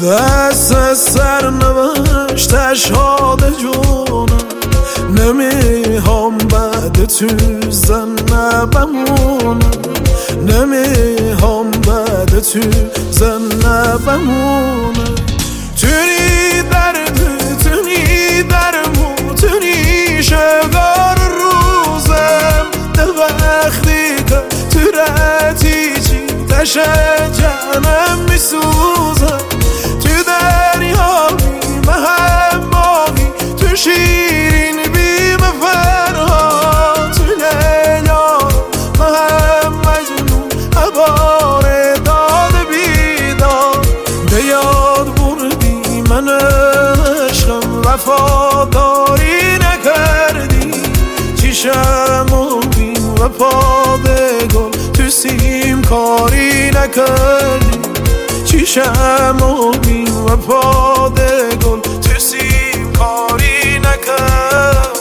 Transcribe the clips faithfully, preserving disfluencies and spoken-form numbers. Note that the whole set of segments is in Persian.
دست سر نوشتش شاد جونم نمیهم بعد تو زنه بمونم نمیهم بعد تو زنه بمونم تونی درد تونی درمو تونی شگار روزم ده وقتی که تو رتی چی تشجنم میسوزم تو دریا بیم هماهی تو شیرین بیم فرها تو لیلا مهم مجنون عبار داد بیدار به یاد بردی من عشقم وفاداری نکردی چیشم و بین و پا به گل تو سیم کاری نکردی چیشم و بین و پا به گل تو سیم کاری نکردی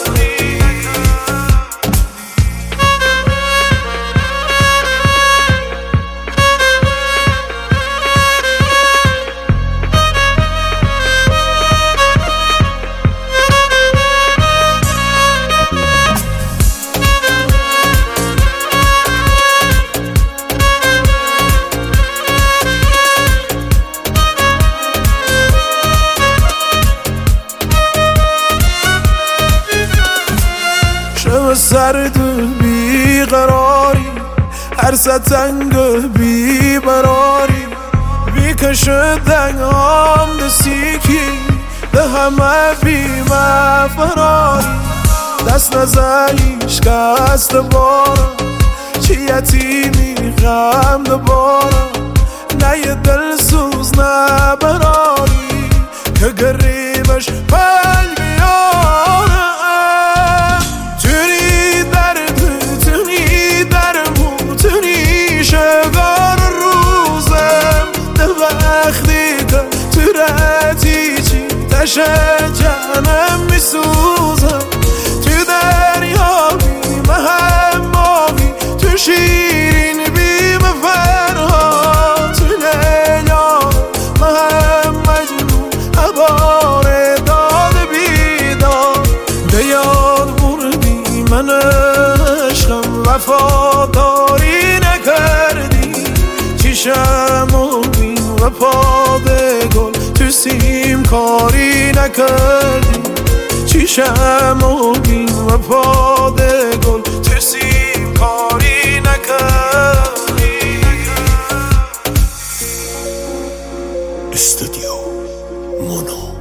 سرد و بیقراری هر ستنگ و بیبراری بیکشه دنگام دسیکی به همه بیمه فراری دست نزایش کست بارم چی یتیمی غم دبارم نه یه دل سوز نه براری که گریبش پل بیارم تشجنم میسوزم تو دریا بیم هماهی تو شیرین بیم فرها تو لیلا مهم مجنون عبار داد بیدار به یاد بردی من عشقم وفاداری نکردی چیشم و بین و پا به گل تو سیم کاری نکردی چیشم و بین و پا به گل تو سیم کاری نکردی استودیو مونو